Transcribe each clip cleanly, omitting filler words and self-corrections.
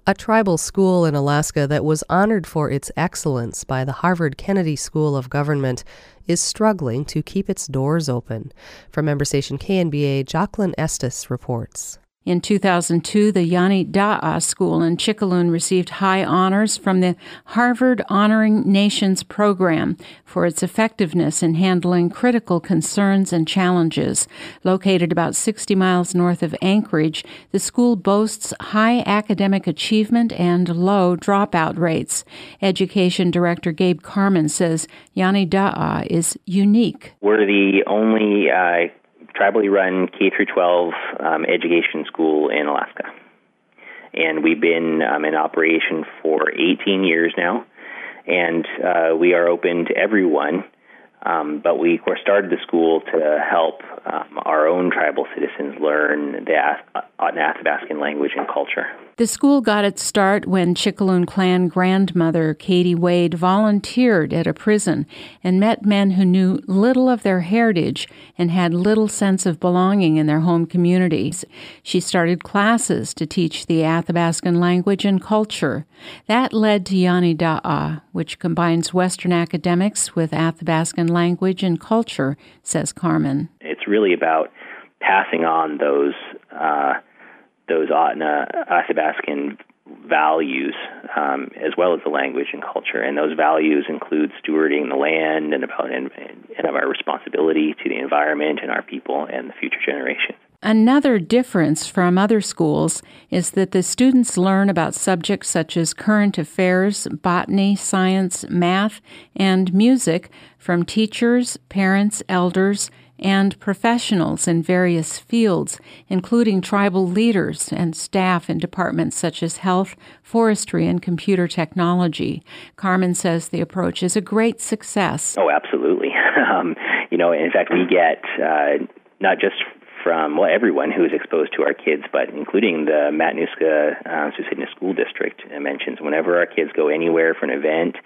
A tribal school in Alaska that was honored for its excellence by the Harvard Kennedy School of Government is struggling to keep its doors open. From member station KNBA, Jocelyn Estes reports. In 2002, the Yani Da'a School in Chickalun received high honors from the Harvard Honoring Nations program for its effectiveness in handling critical concerns and challenges. Located about 60 miles north of Anchorage, the school boasts high academic achievement and low dropout rates. Education Director Gabe Carman says Yani Da'a is unique. We're the only tribally run K-12 education school in Alaska. And we've been in operation for 18 years now, and we are open to everyone. But we, of course, started the school to help our own tribal citizens learn the Athabascan language and culture. The school got its start when Chickalun Clan grandmother Katie Wade volunteered at a prison and met men who knew little of their heritage and had little sense of belonging in their home communities. She started classes to teach the Athabascan language and culture. That led to Yani Da'a, which combines Western academics with Athabascan language and culture, says Carmen. It's really about passing on those Athabascan values, as well as the language and culture. And those values include stewarding the land and of our responsibility to the environment and our people and the future generation. Another difference from other schools is that the students learn about subjects such as current affairs, botany, science, math, and music from teachers, parents, elders, and professionals in various fields, including tribal leaders and staff in departments such as health, forestry, and computer technology. Carmen says the approach is a great success. Oh, absolutely. In fact, we get not just from everyone who is exposed to our kids, but including the Matanuska-Susitna School District mentions whenever our kids go anywhere for an event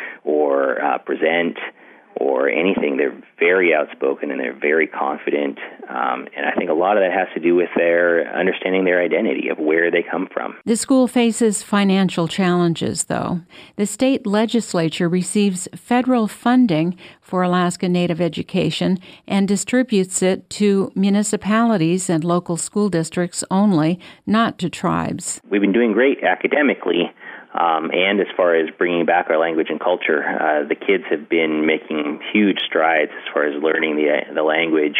or present or anything, they're very outspoken and they're very confident. And I think a lot of that has to do with their understanding their identity of where they come from. The school faces financial challenges, though. The state legislature receives federal funding for Alaska Native education and distributes it to municipalities and local school districts only, not to tribes. We've been doing great academically. And as far as bringing back our language and culture, the kids have been making huge strides as far as learning the language.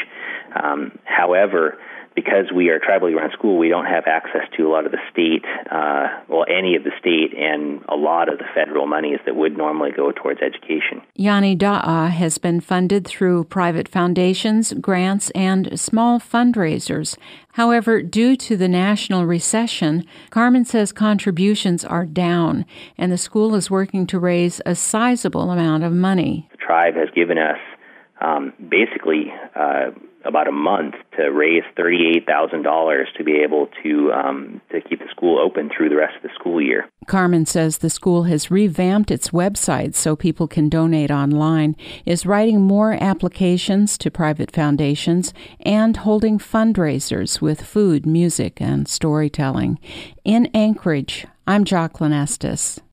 However, because we are a tribally run school, we don't have access to a lot of the state, any of the state and a lot of the federal monies that would normally go towards education. Yani Da'a has been funded through private foundations, grants, and small fundraisers. However, due to the national recession, Carmen says contributions are down, and the school is working to raise a sizable amount of money. The tribe has given us basically about a month to raise $38,000 to be able to keep the school open through the rest of the school year. Carmen says the school has revamped its website so people can donate online, is writing more applications to private foundations, and holding fundraisers with food, music, and storytelling. In Anchorage, I'm Jocelyn Estes.